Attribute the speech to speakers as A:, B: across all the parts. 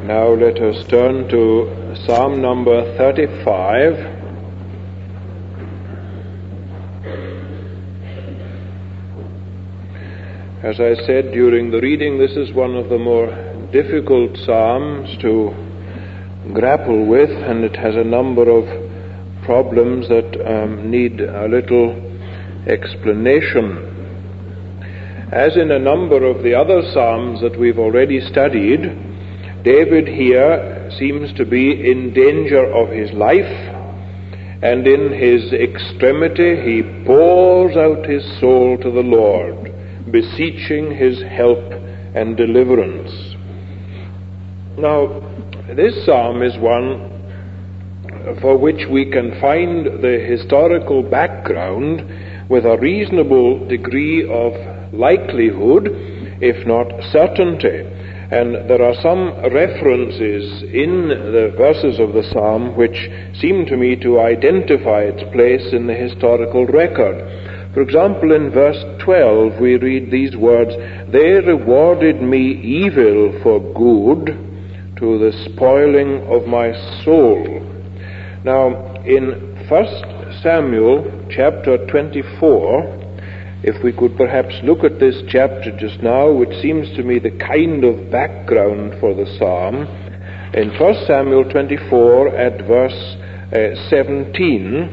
A: Now let us turn to Psalm number 35. As I said during the reading, this is one of the more difficult psalms to grapple with, and it has a number of problems that need a little explanation. As in a number of the other psalms that we've already studied, David here seems to be in danger of his life, and in his extremity he pours out his soul to the Lord, beseeching his help and deliverance. Now, this psalm is one for which we can find the historical background with a reasonable degree of likelihood, if not certainty. And there are some references in the verses of the psalm which seem to me to identify its place in the historical record. For example, in verse 12 we read these words, "They rewarded me evil for good, to the spoiling of my soul." Now, in 1 Samuel chapter 24, if we could perhaps look at this chapter just now, which seems to me the kind of background for the psalm. In 1 Samuel 24 at verse 17,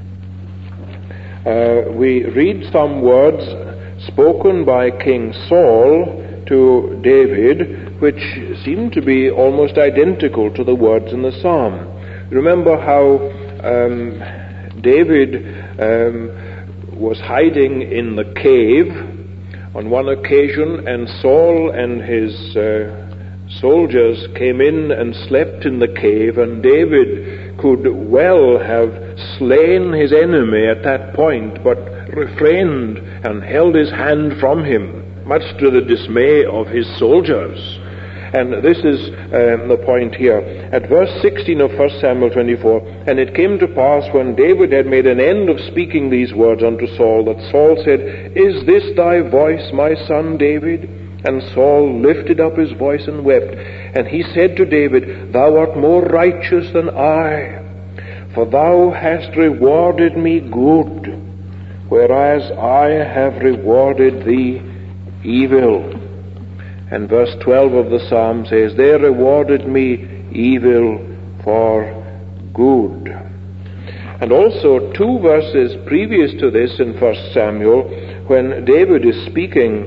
A: we read some words spoken by King Saul to David, which seem to be almost identical to the words in the psalm. Remember how David was hiding in the cave on one occasion, and Saul and his soldiers came in and slept in the cave, and David could well have slain his enemy at that point, but refrained and held his hand from him, much to the dismay of his soldiers. And this is the point here. At verse 16 of 1 Samuel 24, "And it came to pass when David had made an end of speaking these words unto Saul, that Saul said, Is this thy voice, my son David? And Saul lifted up his voice and wept. And he said to David, Thou art more righteous than I, for thou hast rewarded me good, whereas I have rewarded thee evil." And verse 12 of the psalm says, "They rewarded me evil for good." And also 2 verses previous to this in 1 Samuel, when David is speaking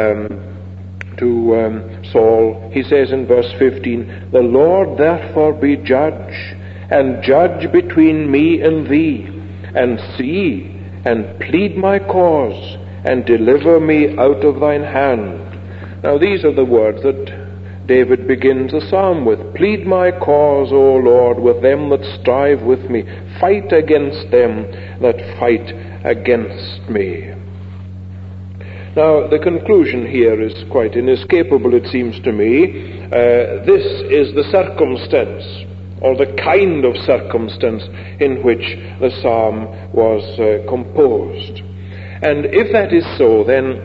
A: to Saul, he says in verse 15, "The Lord therefore be judge, and judge between me and thee, and see, and plead my cause, and deliver me out of thine hand." Now these are the words that David begins the psalm with. "Plead my cause, O Lord, with them that strive with me. Fight against them that fight against me." Now the conclusion here is quite inescapable, it seems to me. This is the circumstance, or the kind of circumstance in which the psalm was composed. And if that is so, then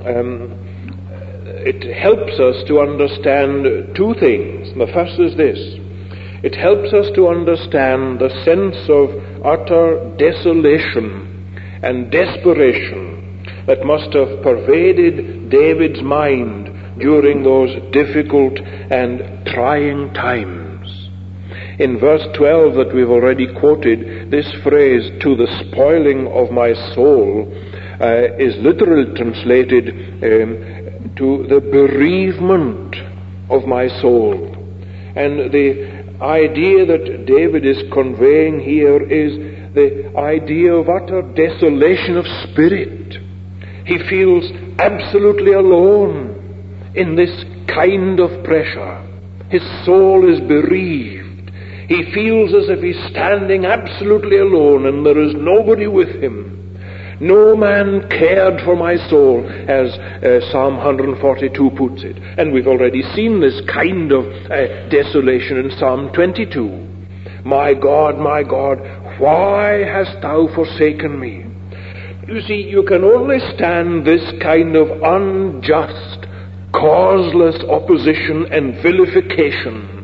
A: it helps us to understand 2 things. The first is this. It helps us to understand the sense of utter desolation and desperation that must have pervaded David's mind during those difficult and trying times. In verse 12 that we've already quoted, this phrase, "to the spoiling of my soul," is literally translated to the bereavement of my soul. And the idea that David is conveying here is the idea of utter desolation of spirit. He feels absolutely alone in this kind of pressure. His soul is bereaved. He feels as if he's standing absolutely alone and there is nobody with him. "No man cared for my soul," as Psalm 142 puts it. And we've already seen this kind of desolation in Psalm 22. my God, why hast thou forsaken me?" You see, you can only stand this kind of unjust, causeless opposition and vilification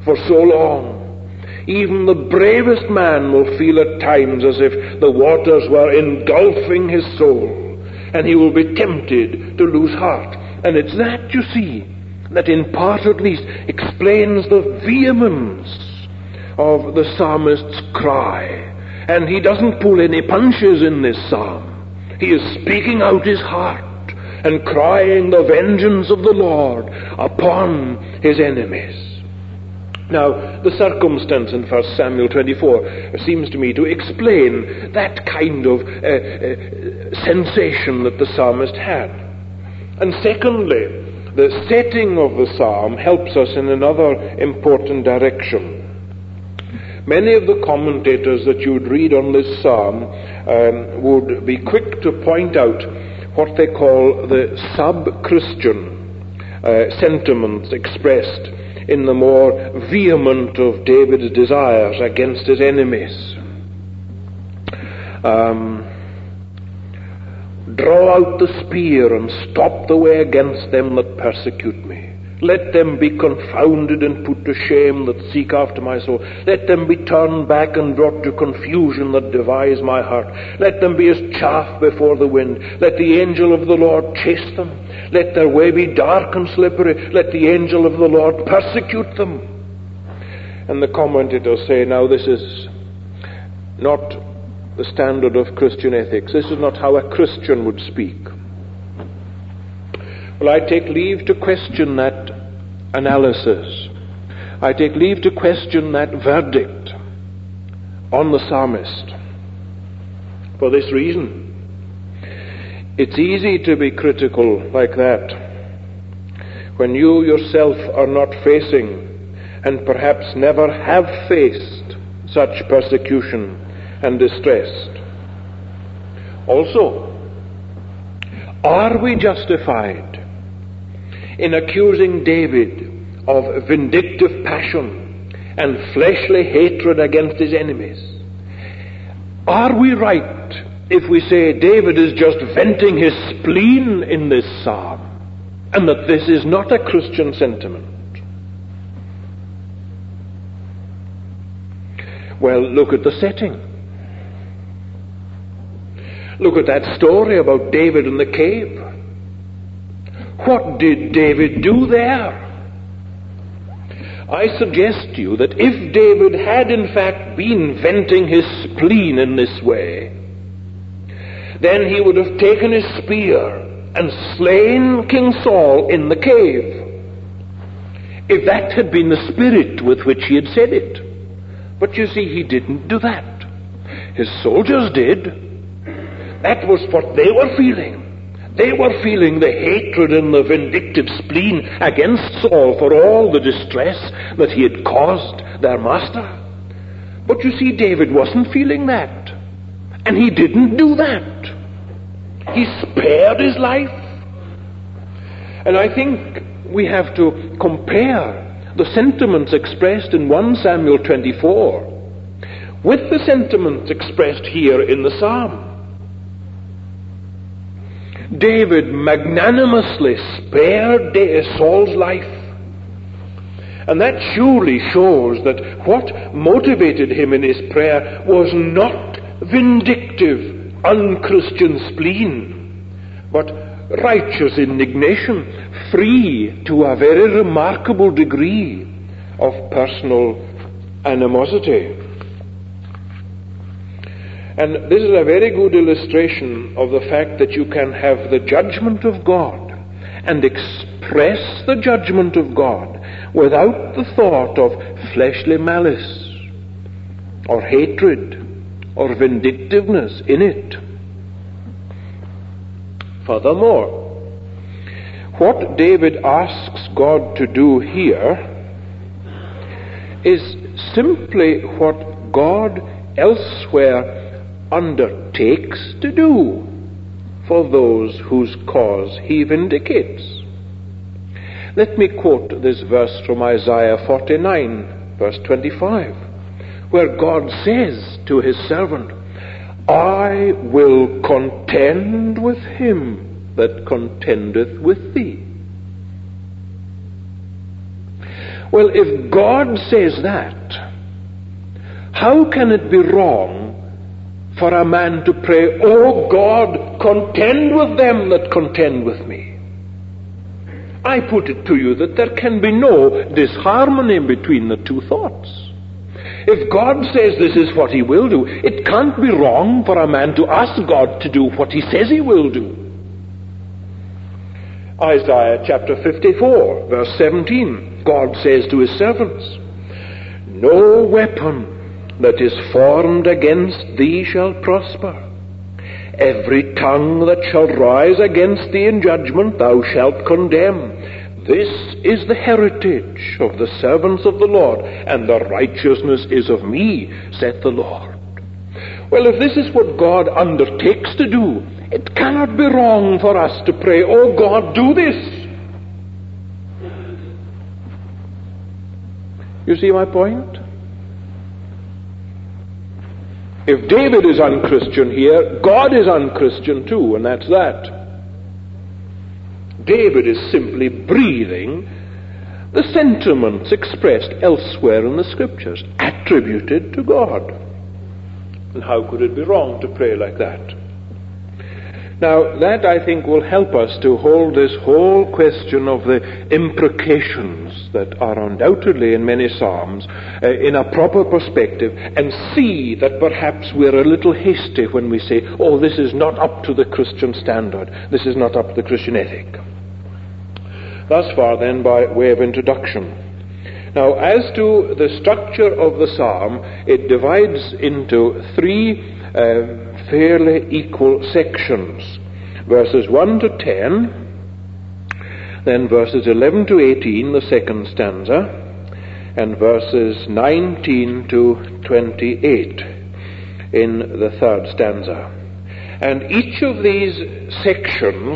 A: for so long. Even the bravest man will feel at times as if the waters were engulfing his soul, and he will be tempted to lose heart. And it's that, you see, that in part at least explains the vehemence of the psalmist's cry. And he doesn't pull any punches in this psalm. He is speaking out his heart and crying the vengeance of the Lord upon his enemies. Now, the circumstance in 1 Samuel 24 seems to me to explain that kind of sensation that the psalmist had. And secondly, the setting of the psalm helps us in another important direction. Many of the commentators that you would read on this psalm would be quick to point out what they call the sub-Christian sentiments expressed in the more vehement of David's desires against his enemies. Draw out the spear and stop the way against them that persecute me. Let them be confounded and put to shame that seek after my soul. Let them be turned back and brought to confusion that devise my heart. Let them be as chaff before the wind. Let the angel of the Lord chase them. Let their way be dark and slippery. Let the angel of the Lord persecute them. And the commentators say, now this is not the standard of Christian ethics. This is not how a Christian would speak. Well, I take leave to question that analysis. I take leave to question that verdict on the psalmist. For this reason, it's easy to be critical like that when you yourself are not facing and perhaps never have faced such persecution and distress. Also, are we justified in accusing David of vindictive passion and fleshly hatred against his enemies? Are we right if we say David is just venting his spleen in this psalm, and that this is not a Christian sentiment? Well, look at the setting. Look at that story about David in the cave. What did David do there? I suggest to you that if David had in fact been venting his spleen in this way, then he would have taken his spear and slain King Saul in the cave, if that had been the spirit with which he had said it. But you see, he didn't do that. His soldiers did. That was what they were feeling. They were feeling the hatred and the vindictive spleen against Saul for all the distress that he had caused their master. But you see, David wasn't feeling that. And he didn't do that. He spared his life. And I think we have to compare the sentiments expressed in 1 Samuel 24 with the sentiments expressed here in the psalm. David magnanimously spared Saul's life. And that surely shows that what motivated him in his prayer was not vindictive, unchristian spleen, but righteous indignation, free to a very remarkable degree of personal animosity. And this is a very good illustration of the fact that you can have the judgment of God and express the judgment of God without the thought of fleshly malice or hatred or vindictiveness in it. Furthermore, what David asks God to do here is simply what God elsewhere undertakes to do for those whose cause he vindicates. Let me quote this verse from Isaiah 49, verse 25, where God says to his servant, I will contend with him that contendeth with thee. Well, if God says that, how can it be wrong for a man to pray, "Oh God, contend with them that contend with me"? I put it to you that there can be no disharmony between the two thoughts. If God says this is what he will do, it can't be wrong for a man to ask God to do what he says he will do. Isaiah chapter 54, verse 17, God says to his servants, "No weapon that is formed against thee shall prosper. Every tongue that shall rise against thee in judgment thou shalt condemn. This is the heritage of the servants of the Lord, and the righteousness is of me, saith the Lord." Well, if this is what God undertakes to do, it cannot be wrong for us to pray, "Oh God, do this." You see my point? If David is unchristian here, God is unchristian too, and that's that. David is simply breathing the sentiments expressed elsewhere in the Scriptures, attributed to God. And how could it be wrong to pray like that? Now, that I think will help us to hold this whole question of the imprecations that are undoubtedly in many psalms in a proper perspective, and see that perhaps we're a little hasty when we say, "Oh, this is not up to the Christian standard. This is not up to the Christian ethic." Thus far, then, by way of introduction. Now, as to the structure of the psalm, it divides into three fairly equal sections. Verses 1 to 10, then verses 11 to 18, the second stanza, and verses 19 to 28 in the third stanza. And each of these sections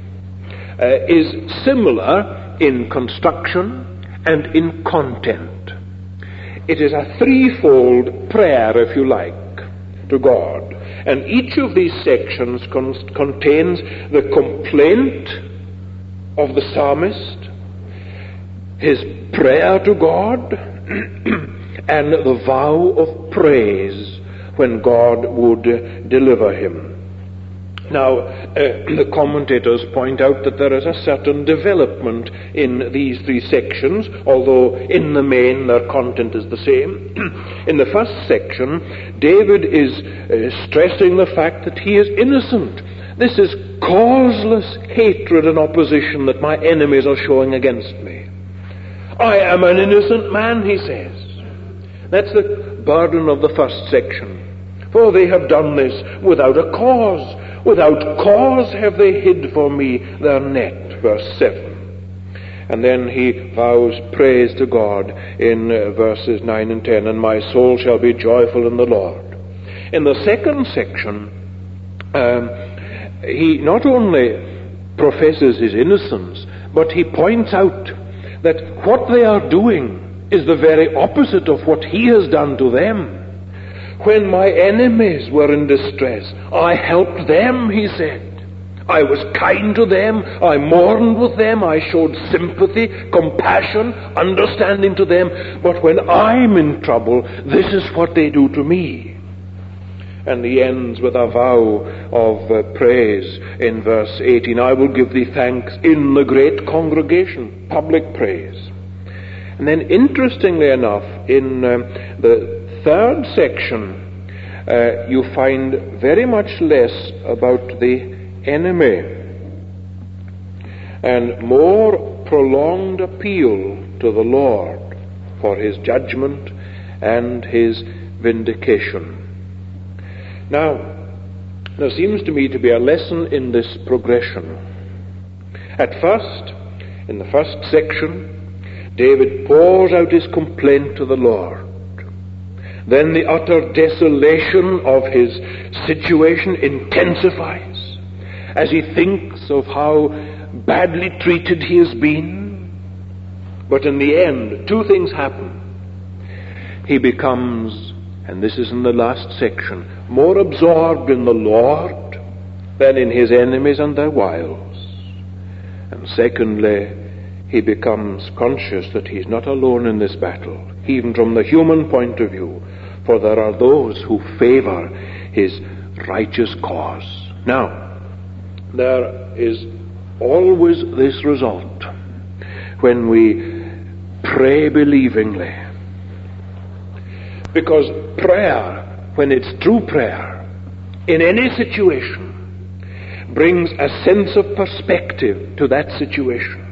A: is similar in construction and in content. It is a threefold prayer, if you like, to God. And each of these sections contains the complaint of the psalmist, his prayer to God, and the vow of praise when God would deliver him. Now, the commentators point out that there is a certain development in these three sections, although in the main their content is the same. In the first section, David is stressing the fact that he is innocent. This is causeless hatred and opposition that my enemies are showing against me. I am an innocent man, he says. That's the burden of the first section. For they have done this without a cause. Without cause have they hid for me their net, verse 7. And then he vows praise to God in verses 9 and 10, "And my soul shall be joyful in the Lord." In the second section, he not only professes his innocence, but he points out that what they are doing is the very opposite of what he has done to them. When my enemies were in distress, I helped them, he said. I was kind to them, I mourned with them, I showed sympathy, compassion, understanding to them. But when I'm in trouble, this is what they do to me. And he ends with a vow of praise in verse 18. "I will give thee thanks in the great congregation," public praise. And then interestingly enough, in the third section, you find very much less about the enemy and more prolonged appeal to the Lord for his judgment and his vindication. Now, there seems to me to be a lesson in this progression. At first, in the first section, David pours out his complaint to the Lord. Then the utter desolation of his situation intensifies as he thinks of how badly treated he has been. But in the end, two things happen. He becomes, and this is in the last section, more absorbed in the Lord than in his enemies and their wiles. And secondly, he becomes conscious that he's not alone in this battle, even from the human point of view, for there are those who favor his righteous cause. Now, there is always this result when we pray believingly. Because prayer, when it's true prayer, in any situation, brings a sense of perspective to that situation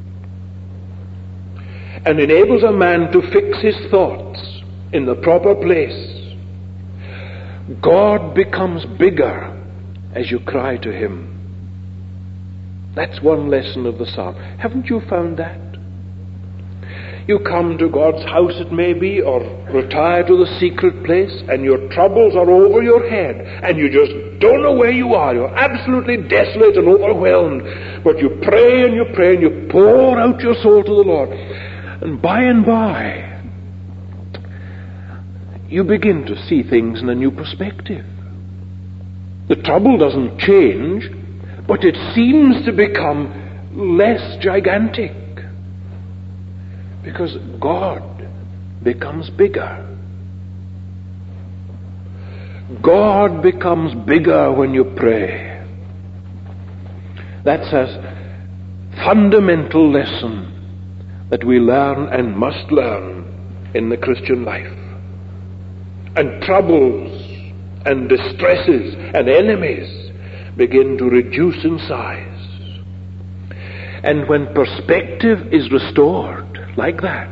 A: and enables a man to fix his thoughts in the proper place. God becomes bigger as you cry to him. That's one lesson of the psalm. Haven't you found that? You come to God's house, it may be, or retire to the secret place, and your troubles are over your head, and you just don't know where you are. You're absolutely desolate and overwhelmed. But you pray and you pray and you pour out your soul to the Lord. And by, you begin to see things in a new perspective. The trouble doesn't change, but it seems to become less gigantic. Because God becomes bigger. God becomes bigger when you pray. That's a fundamental lesson that we learn and must learn in the Christian life. And troubles and distresses and enemies begin to reduce in size. And when perspective is restored like that,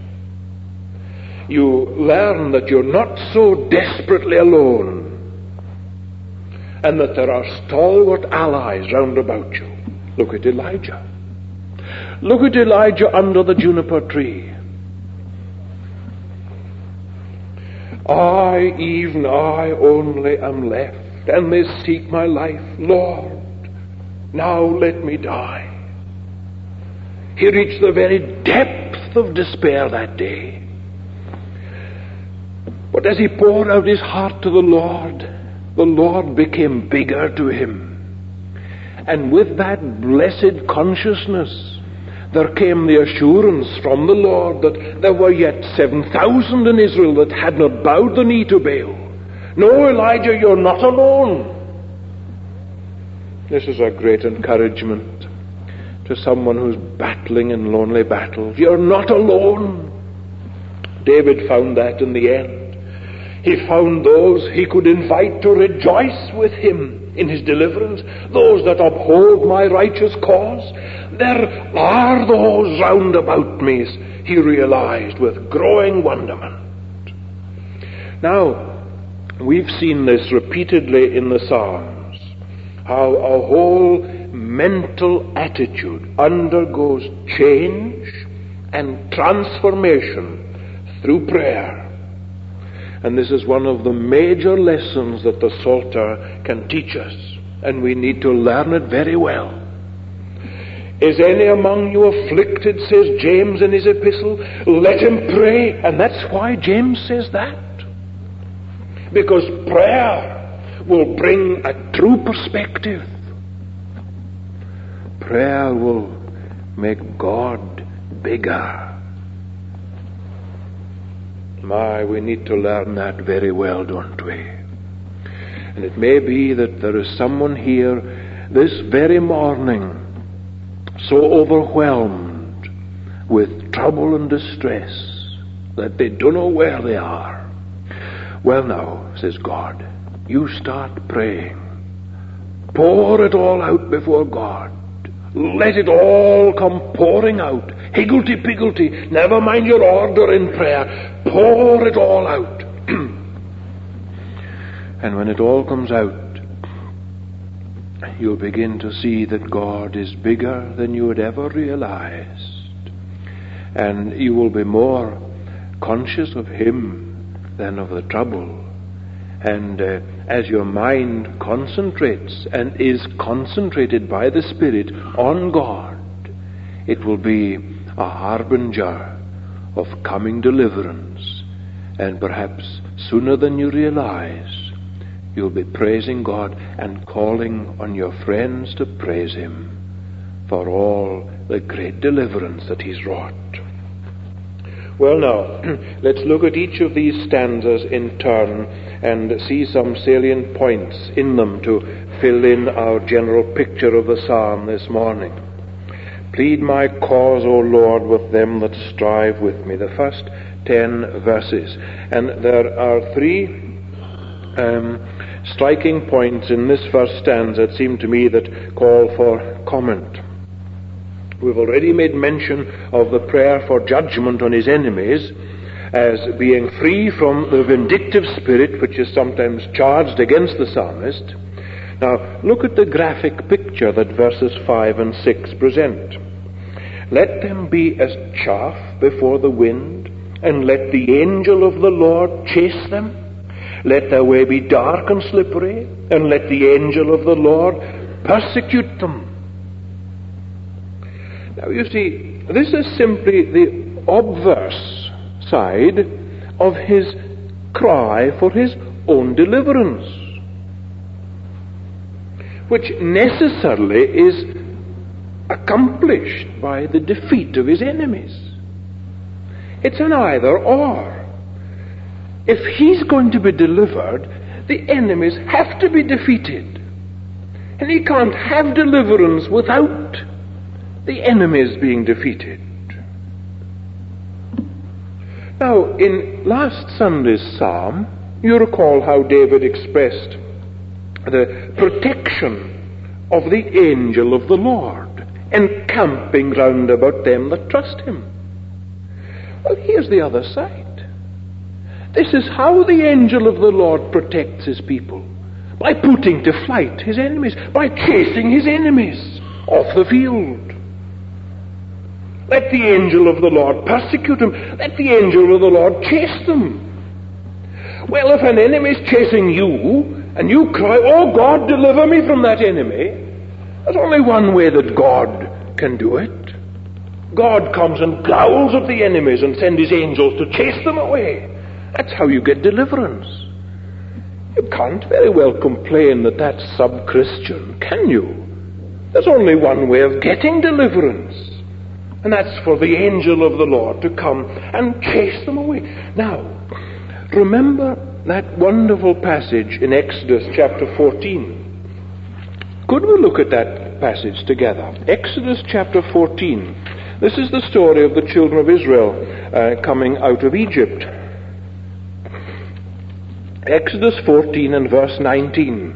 A: you learn that you're not so desperately alone and that there are stalwart allies round about you. Look at Elijah. Look at Elijah under the juniper tree. I, even I only am left, and they seek my life. Lord, now let me die. He reached the very depth of despair that day. But as he poured out his heart to the Lord became bigger to him. And with that blessed consciousness, there came the assurance from the Lord that there were yet 7,000 in Israel that had not bowed the knee to Baal. No, Elijah, you're not alone. This is a great encouragement to someone who's battling in lonely battles. You're not alone. David found that in the end. He found those he could invite to rejoice with him in his deliverance, those that uphold my righteous cause. There are those round about me, he realized with growing wonderment. Now, we've seen this repeatedly in the Psalms, how a whole mental attitude undergoes change and transformation through prayer. And this is one of the major lessons that the Psalter can teach us, and we need to learn it very well. Is any among you afflicted, says James in his epistle? Let him pray. And that's why James says that. Because prayer will bring a true perspective. Prayer will make God bigger. My, we need to learn that very well, don't we? And it may be that there is someone here this very morning so overwhelmed with trouble and distress that they don't know where they are. Well now, says God, you start praying. Pour it all out before God. Let it all come pouring out. Higgledy-piggledy. Never mind your order in prayer. Pour it all out. And when it all comes out, you'll begin to see that God is bigger than you had ever realized. And you will be more conscious of Him than of the trouble. And as your mind concentrates and is concentrated by the Spirit on God, it will be a harbinger of coming deliverance. And perhaps sooner than you realize, you'll be praising God and calling on your friends to praise Him for all the great deliverance that he's wrought. Well, now, let's look at each of these stanzas in turn and see some salient points in them to fill in our general picture of the psalm this morning. Plead my cause, O Lord, with them that strive with me. The first 10 verses. And there are 3 striking points in this first stanza, it seemed to me, that call for comment. We've already made mention of the prayer for judgment on his enemies as being free from the vindictive spirit which is sometimes charged against the psalmist. Now, look at the graphic picture that verses 5 and 6 present. Let them be as chaff before the wind, and let the angel of the Lord chase them. Let their way be dark and slippery, and let the angel of the Lord persecute them. Now you see, this is simply the obverse side of his cry for his own deliverance, which necessarily is accomplished by the defeat of his enemies. It's an either or. If he's going to be delivered, the enemies have to be defeated. And he can't have deliverance without the enemies being defeated. Now, in last Sunday's psalm, you recall how David expressed the protection of the angel of the Lord encamping round about them that trust him. Well, here's the other side. This is how the angel of the Lord protects his people. By putting to flight his enemies. By chasing his enemies off the field. Let the angel of the Lord persecute them. Let the angel of the Lord chase them. Well, if an enemy is chasing you, and you cry, "Oh God, deliver me from that enemy," there's only one way that God can do it. God comes and growls at the enemies and sends his angels to chase them away. That's how you get deliverance. You can't very well complain that that's sub-Christian, can you? There's only one way of getting deliverance, and that's for the angel of the Lord to come and chase them away. Now, remember that wonderful passage in Exodus chapter 14. Could we look at that passage together? Exodus chapter 14. This is the story of the children of Israel coming out of Egypt. Exodus 14 and verse 19.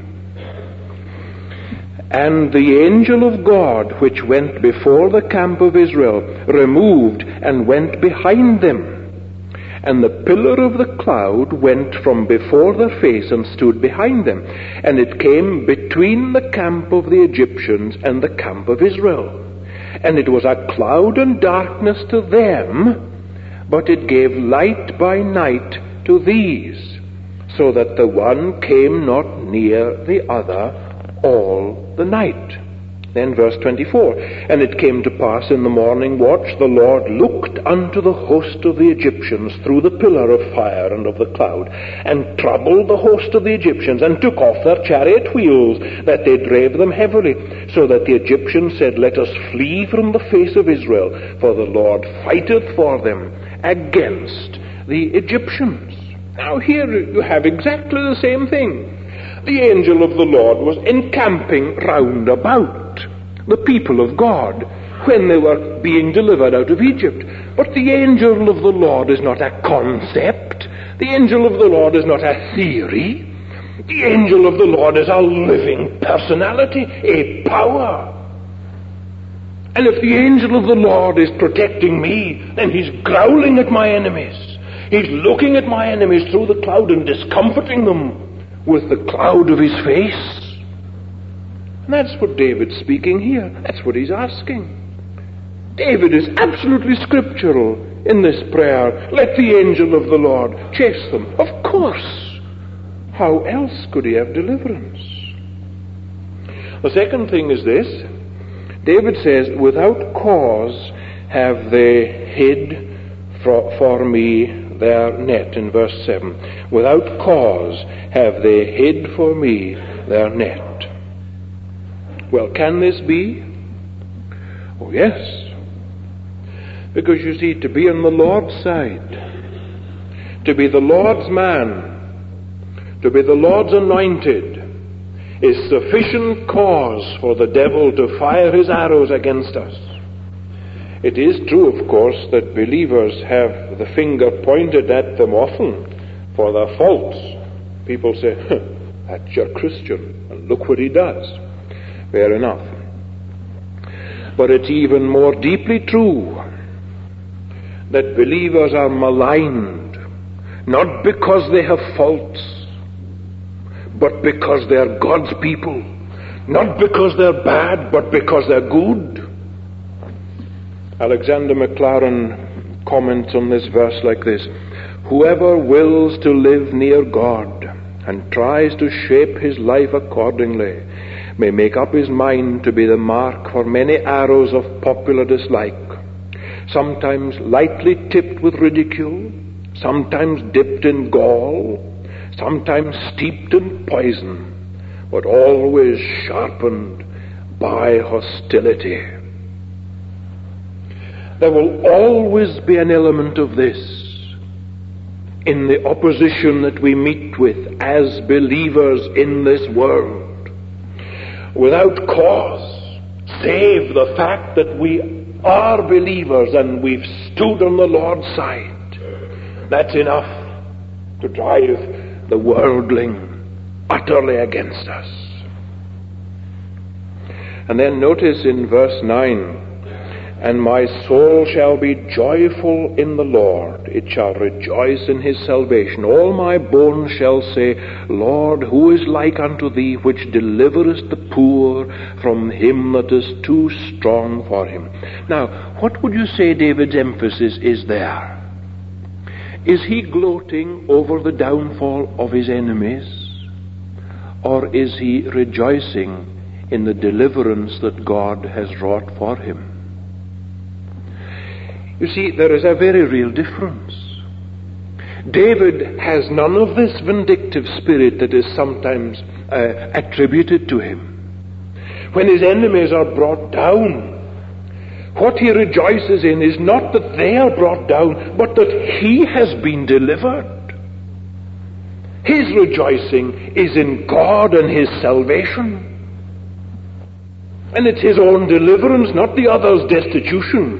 A: And the angel of God, which went before the camp of Israel, removed and went behind them. And the pillar of the cloud went from before their face and stood behind them. And it came between the camp of the Egyptians and the camp of Israel. And it was a cloud and darkness to them, but it gave light by night to these, so that the one came not near the other all the night. Then verse 24. And it came to pass in the morning watch, the Lord looked unto the host of the Egyptians through the pillar of fire and of the cloud, and troubled the host of the Egyptians, and took off their chariot wheels, that they drave them heavily, so that the Egyptians said, Let us flee from the face of Israel, for the Lord fighteth for them against the Egyptians. Now here you have exactly the same thing. The angel of the Lord was encamping round about the people of God when they were being delivered out of Egypt. But the angel of the Lord is not a concept. The angel of the Lord is not a theory. The angel of the Lord is a living personality, a power. And if the angel of the Lord is protecting me, then he's growling at my enemies. He's looking at my enemies through the cloud and discomforting them with the cloud of his face. And that's what David's speaking here. That's what he's asking. David is absolutely scriptural in this prayer. Let the angel of the Lord chase them. Of course. How else could he have deliverance? The second thing is this. David says, without cause have they hid for me their net, in verse 7. Without cause have they hid for me their net. Well, can this be? Oh yes. Because you see, to be on the Lord's side, to be the Lord's man, to be the Lord's anointed, is sufficient cause for the devil to fire his arrows against us. It is true, of course, that believers have the finger pointed at them often for their faults. People say, that's your Christian, and look what he does. Fair enough. But it's even more deeply true that believers are maligned, not because they have faults, but because they are God's people. Not because they're bad, but because they're good. Alexander Maclaren comments on this verse like this: whoever wills to live near God and tries to shape his life accordingly may make up his mind to be the mark for many arrows of popular dislike, sometimes lightly tipped with ridicule, sometimes dipped in gall, sometimes steeped in poison, but always sharpened by hostility. There will always be an element of this in the opposition that we meet with as believers in this world, without cause, save the fact that we are believers and we've stood on the Lord's side. That's enough to drive the worldling utterly against us. And then notice in verse 9, and my soul shall be joyful in the Lord, it shall rejoice in his salvation. All my bones shall say, Lord, who is like unto thee, which deliverest the poor from him that is too strong for him? Now, what would you say David's emphasis is there? Is he gloating over the downfall of his enemies? Or is he rejoicing in the deliverance that God has wrought for him? You see, there is a very real difference. David has none of this vindictive spirit that is sometimes attributed to him. When his enemies are brought down, what he rejoices in is not that they are brought down, but that he has been delivered. His rejoicing is in God and his salvation. And it's his own deliverance, not the other's destitution,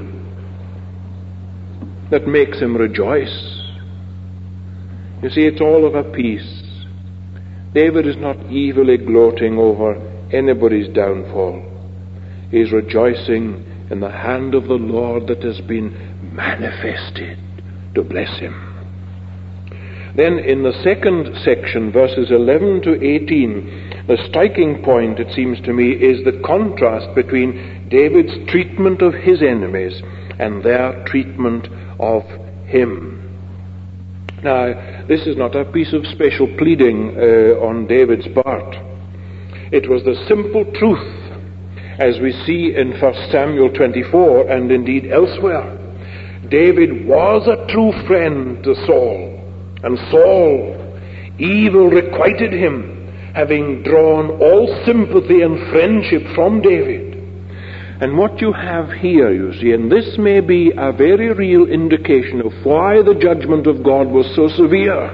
A: that makes him rejoice. You see, it's all of a piece. David is not evilly gloating over anybody's downfall. He's rejoicing in the hand of the Lord that has been manifested to bless him. Then in the second section, verses 11 to 18, the striking point, it seems to me, is the contrast between David's treatment of his enemies and their treatment of him. Now, this is not a piece of special pleading on David's part. It was the simple truth, as we see in 1 Samuel 24 and indeed elsewhere. David was a true friend to Saul, and Saul, evil requited him, having drawn all sympathy and friendship from David. And what you have here, you see, and this may be a very real indication of why the judgment of God was so severe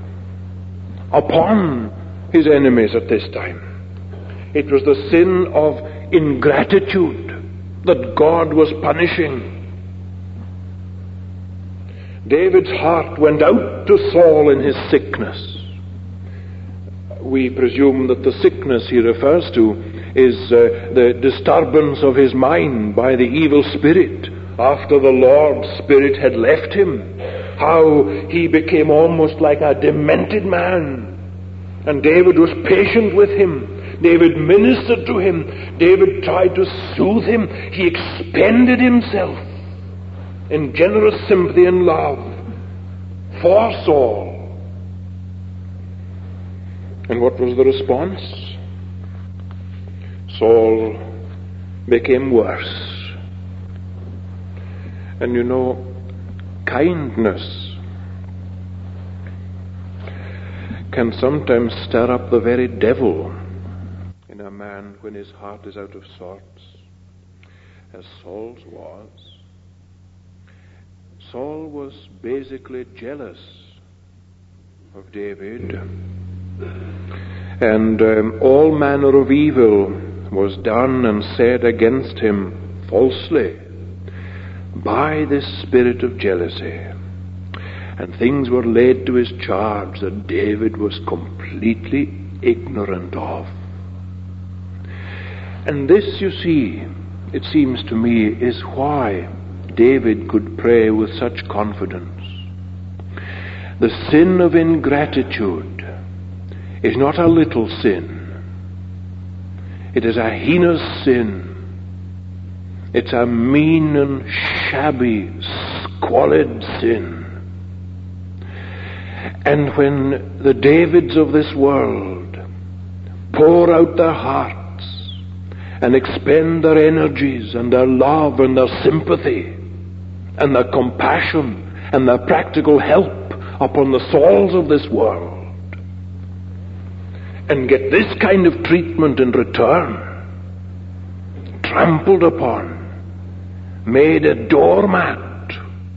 A: upon his enemies at this time. It was the sin of ingratitude that God was punishing. David's heart went out to Saul in his sickness. We presume that the sickness he refers to is the disturbance of his mind by the evil spirit after the Lord's Spirit had left him. How he became almost like a demented man. And David was patient with him. David ministered to him. David tried to soothe him. He expended himself in generous sympathy and love for Saul. And what was the response? Saul became worse. And you know, kindness can sometimes stir up the very devil in a man when his heart is out of sorts. as Saul's was. Saul was basically jealous of David, and all manner of evil was done and said against him falsely by this spirit of jealousy. And things were laid to his charge that David was completely ignorant of. And this, you see, it seems to me, is why David could pray with such confidence. The sin of ingratitude is not a little sin. It is a heinous sin. It's a mean and shabby, squalid sin. And when the Davids of this world pour out their hearts and expend their energies and their love and their sympathy and their compassion and their practical help upon the Sauls of this world, and get this kind of treatment in return, trampled upon, made a doormat,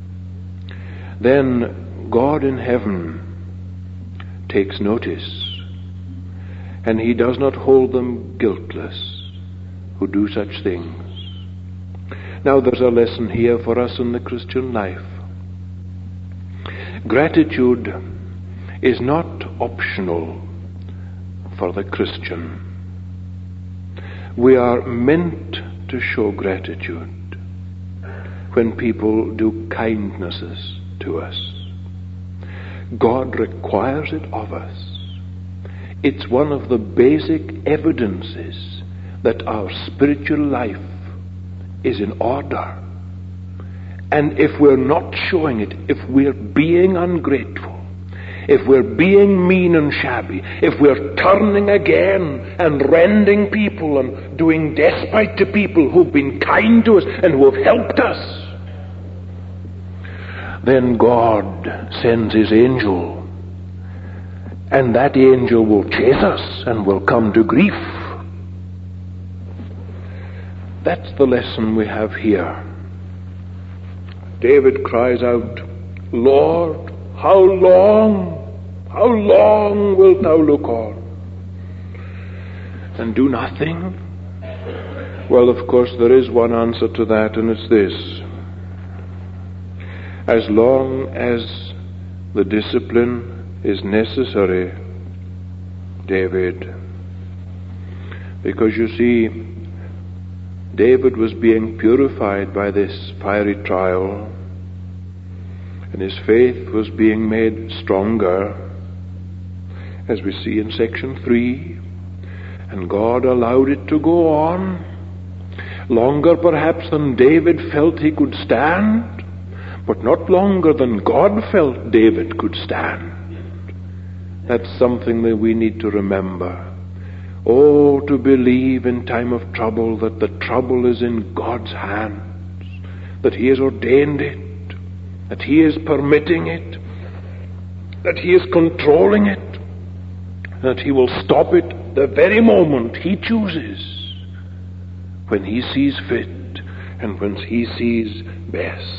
A: then God in heaven takes notice, and he does not hold them guiltless who do such things. Now there's a lesson here for us in the Christian life. Gratitude is not optional for the Christian. We are meant to show gratitude when people do kindnesses to us. God requires it of us. It's one of the basic evidences that our spiritual life is in order. And if we're not showing it, if we're being ungrateful, if we're being mean and shabby, if we're turning again and rending people and doing despite to people who've been kind to us and who have helped us, then God sends his angel, and that angel will chase us and will come to grief. That's the lesson we have here. David cries out, Lord, how long wilt thou look on and do nothing? Well, of course, there is one answer to that, and it's this. As long as the discipline is necessary, David. Because you see, David was being purified by this fiery trial, and his faith was being made stronger, as we see in section 3, and God allowed it to go on, longer perhaps than David felt he could stand, but not longer than God felt David could stand. That's something that we need to remember. Oh, to believe in time of trouble that the trouble is in God's hands, that he has ordained it, that he is permitting it, that he is controlling it, that he will stop it the very moment he chooses, when he sees fit and when he sees best.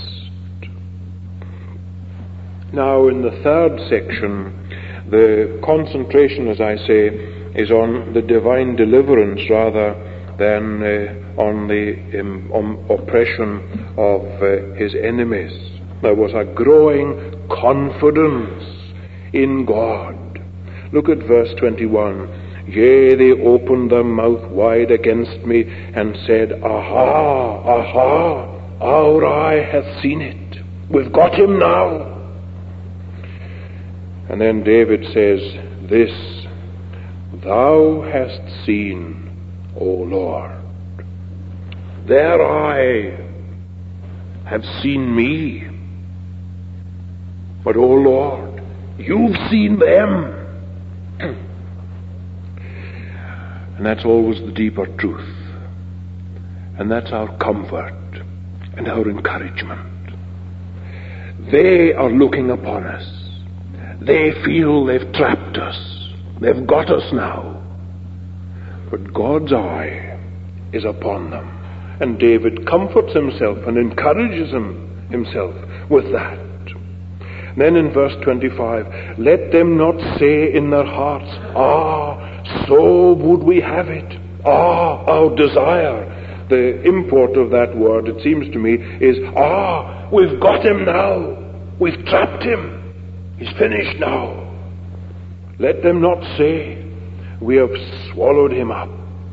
A: Now in the third section, the concentration, as I say, is on the divine deliverance rather than on the oppression of his enemies. There was a growing confidence in God. Look at verse 21. Yea, they opened their mouth wide against me and said, Aha, aha, our eye hath seen it. We've got him now. And then David says this, Thou hast seen, O Lord. Their eye have seen me. But, O Lord, you've seen them. And that's always the deeper truth. And that's our comfort and our encouragement. They are looking upon us. They feel they've trapped us. They've got us now. But God's eye is upon them. And David comforts himself and encourages himself with that. Then in verse 25, let them not say in their hearts, so would we have it. Our desire. The import of that word, it seems to me, is, we've got him now. We've trapped him. He's finished now. Let them not say, we have swallowed him up.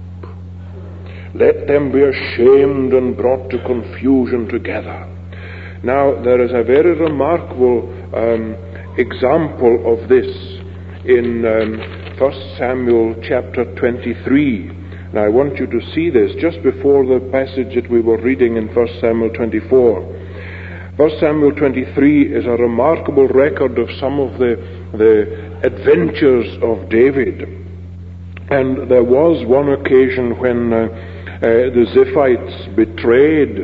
A: Let them be ashamed and brought to confusion together. Now, there is a very remarkable example of this in 1 Samuel chapter 23. And I want you to see this just before the passage that we were reading in 1 Samuel 24. 1 Samuel 23 is a remarkable record of some of the adventures of David. And there was one occasion when the Ziphites betrayed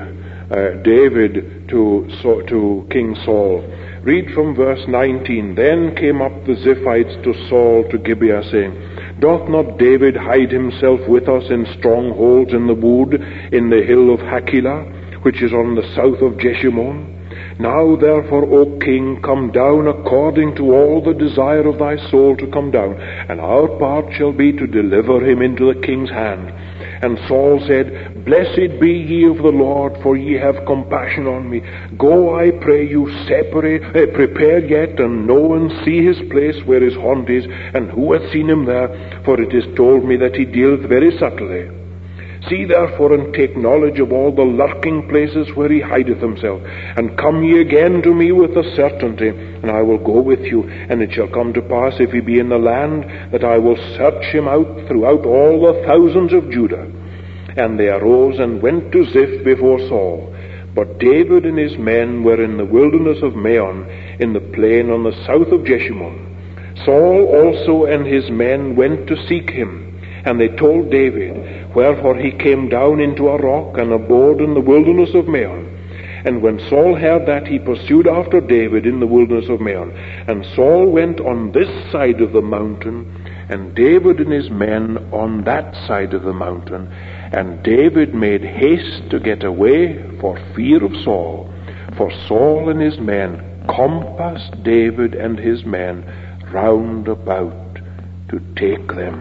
A: David to King Saul. Read from verse 19. Then came up the Ziphites to Saul to Gibeah, saying, Doth not David hide himself with us in strongholds in the wood, in the hill of Hachilah, which is on the south of Jeshimon? Now therefore, O king, come down according to all the desire of thy soul to come down, and our part shall be to deliver him into the king's hand. And Saul said, Blessed be ye of the Lord, for ye have compassion on me. Go, I pray you, prepare yet, and know and see his place where his haunt is, and who hath seen him there, for it is told me that he dealeth very subtly. See therefore and take knowledge of all the lurking places where he hideth himself, and come ye again to me with a certainty, and I will go with you. And it shall come to pass, if he be in the land, that I will search him out throughout all the thousands of Judah. And they arose and went to Ziph before Saul. But David and his men were in the wilderness of Maon, in the plain on the south of Jeshimon. Saul also and his men went to seek him. And they told David, wherefore he came down into a rock and abode in the wilderness of Maon. And when Saul heard that, he pursued after David in the wilderness of Maon. And Saul went on this side of the mountain, and David and his men on that side of the mountain. And David made haste to get away for fear of Saul. For Saul and his men compassed David and his men round about to take them.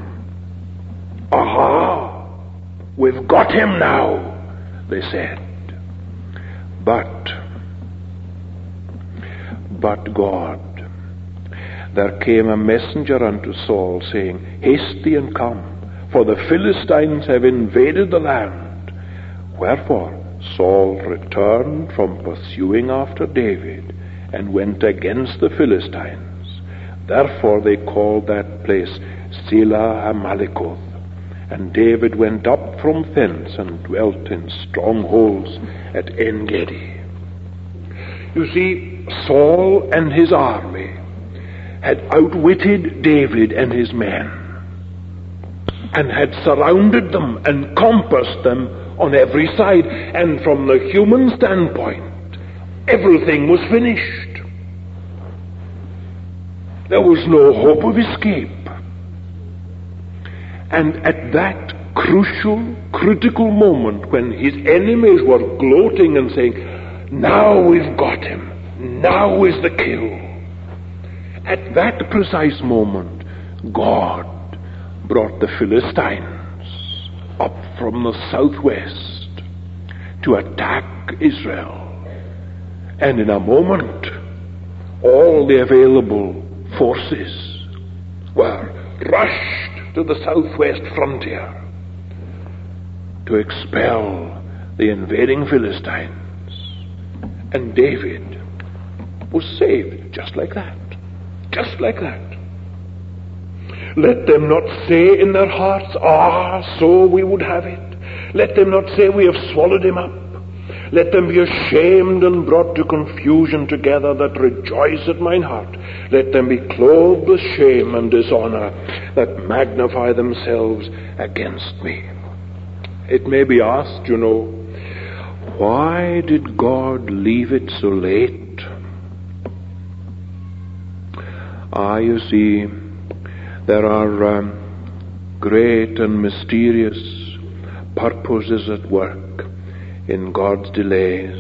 A: We've got him now, they said. But God, there came a messenger unto Saul, saying, Haste thee and come, for the Philistines have invaded the land. Wherefore Saul returned from pursuing after David, and went against the Philistines. Therefore they called that place Selah Amaleketh. And David went up from thence and dwelt in strongholds at En-Gedi. You see, Saul and his army had outwitted David and his men, and had surrounded them and compassed them on every side. And from the human standpoint, everything was finished. There was no hope of escape. And at that crucial, critical moment, when his enemies were gloating and saying, Now we've got him, now is the kill, at that precise moment, God brought the Philistines up from the southwest to attack Israel. And in a moment, all the available forces were rushed to the southwest frontier to expel the invading Philistines. And David was saved just like that. Just like that. Let them not say in their hearts, so we would have it. Let them not say, we have swallowed him up. Let them be ashamed and brought to confusion together that rejoice at mine heart. Let them be clothed with shame and dishonor that magnify themselves against me. It may be asked, why did God leave it so late? You see, there are great and mysterious purposes at work in God's delays.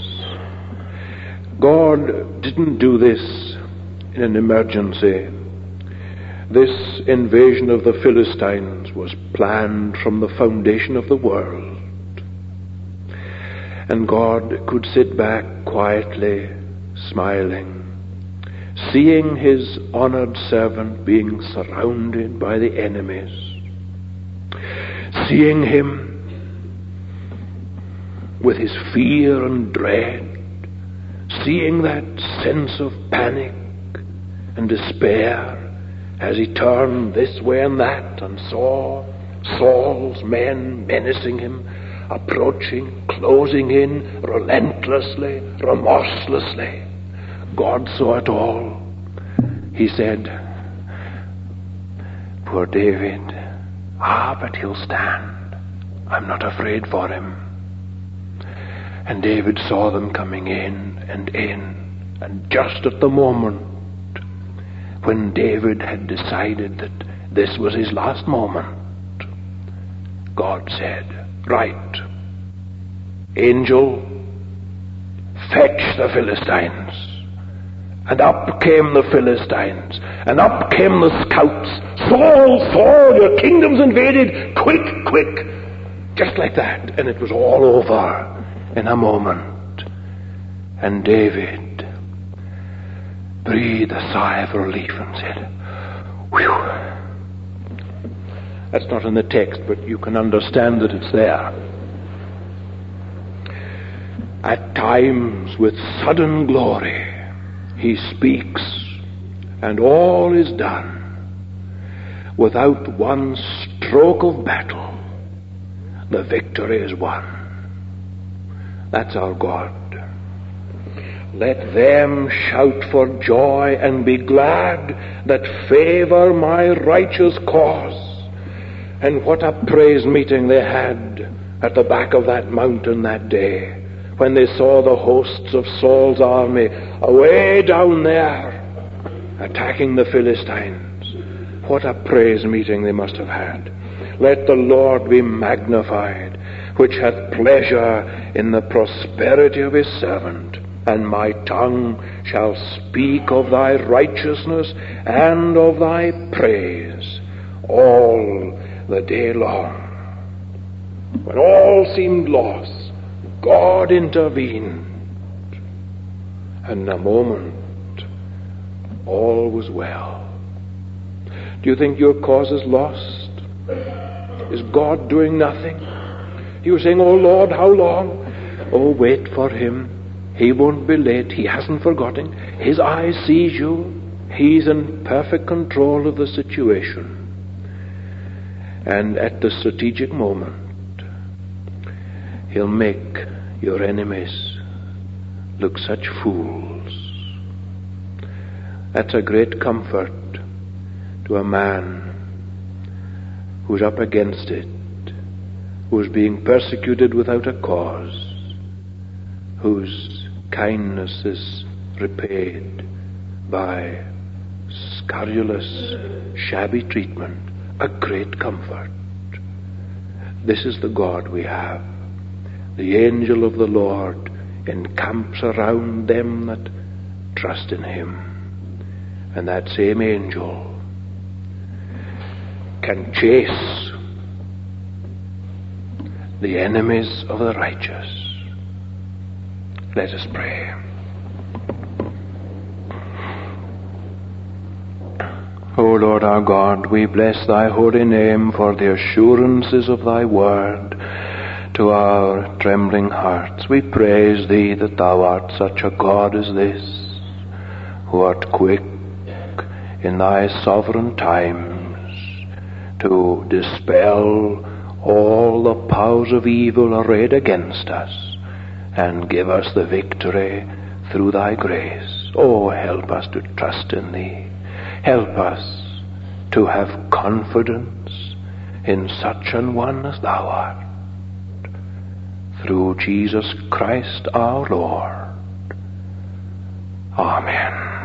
A: God didn't do this in an emergency. This invasion of the Philistines was planned from the foundation of the world. And God could sit back quietly, smiling, seeing his honored servant being surrounded by the enemies, seeing him with his fear and dread, seeing that sense of panic and despair as he turned this way and that and saw Saul's men menacing him, approaching, closing in relentlessly, remorselessly. God saw it all. He said, "Poor David, but he'll stand. I'm not afraid for him." And David saw them coming in, and just at the moment when David had decided that this was his last moment, God said, "Right, angel, fetch the Philistines." And up came the Philistines, and up came the scouts. "Saul, Saul, your kingdom's invaded! Quick, quick!" Just like that, and it was all over in a moment. And David breathed a sigh of relief and said, "Whew." That's not in the text, but you can understand that it's there. At times, with sudden glory, he speaks, and all is done. Without one stroke of battle, the victory is won. That's our God. Let them shout for joy and be glad that favor my righteous cause. And what a praise meeting they had at the back of that mountain that day, when they saw the hosts of Saul's army away down there attacking the Philistines. What a praise meeting they must have had. Let the Lord be magnified, which hath pleasure in the prosperity of his servant. And my tongue shall speak of thy righteousness and of thy praise all the day long. When all seemed lost, God intervened, and in a moment all was well. Do you think your cause is lost? Is God doing nothing? You're saying, "Oh Lord, how long?" Oh, wait for him. He won't be late. He hasn't forgotten. His eye sees you. He's in perfect control of the situation. And at the strategic moment, he'll make your enemies look such fools. That's a great comfort to a man who's up against it, who's being persecuted without a cause, whose kindness is repaid by scurrilous, shabby treatment. A great comfort. This is the God we have. The angel of the Lord encamps around them that trust in him. And that same angel can chase the enemies of the righteous. Let us pray. O Lord our God, we bless thy holy name for the assurances of thy word to our trembling hearts. We praise thee that thou art such a God as this, who art quick in thy sovereign times to dispel all the powers of evil arrayed against us and give us the victory through thy grace. Oh, help us to trust in thee. Help us to have confidence in such an one as thou art. Through Jesus Christ our Lord. Amen.